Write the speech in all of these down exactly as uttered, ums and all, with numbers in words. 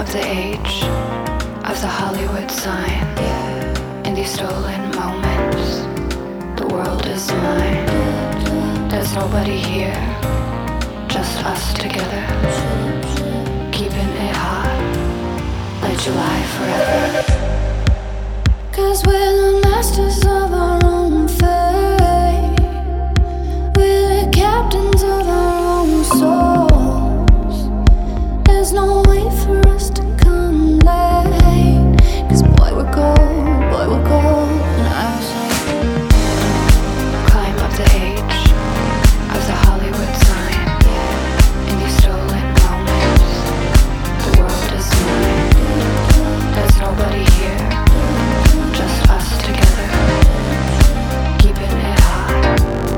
of the age of the Hollywood sign. In these stolen moments, the world is mine. There's nobody here, just us together, keeping it hot like July forever. Cause we're the masters of our own fate. We're the captains of our own souls. There's no way for us to come late. Cause boy we're gold, boy we're gold. And I was like, climb up the age of the Hollywood sign. In these stolen moments, the world is mine. There's nobody here, just us together, keeping it hot.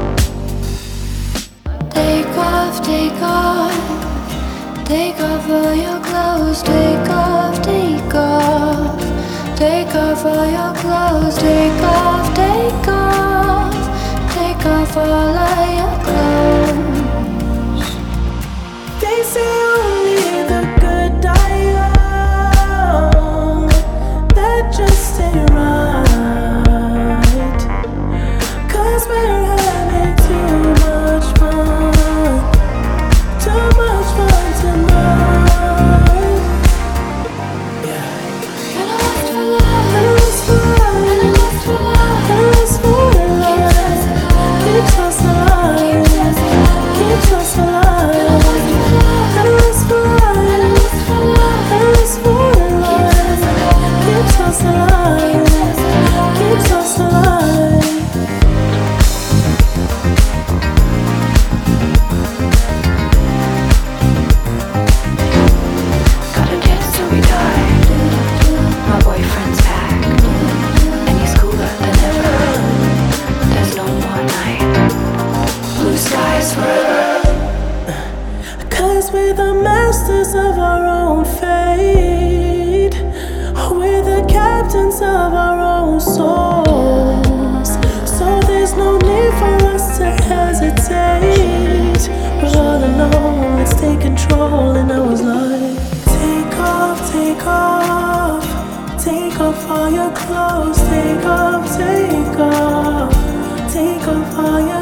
take off, take off. Take off all your clothes, take off, take off. Take off all your clothes, take off, take off. Take off all of your clothes. They say only the good die young. That just ain't right. Cause we're having too much fun. Too much fun tonight. Yeah. And I lost for life, And it's fun. and I lost for life. And it's for life. Keeps us alive. Keeps us alive. And it's for life. And it's for life. Keeps us alive. Keeps us alive. Gotta dance till we die. My boyfriend's back, and he's cooler than ever. There's no more night, blue skies forever. Cause we're the masters of our own fate. We're the captains of our own souls. So there's no need for us to hesitate. We're all alone, let's take control. And I was like, take off, take off. Take off all your clothes, take off, take off. Take off all your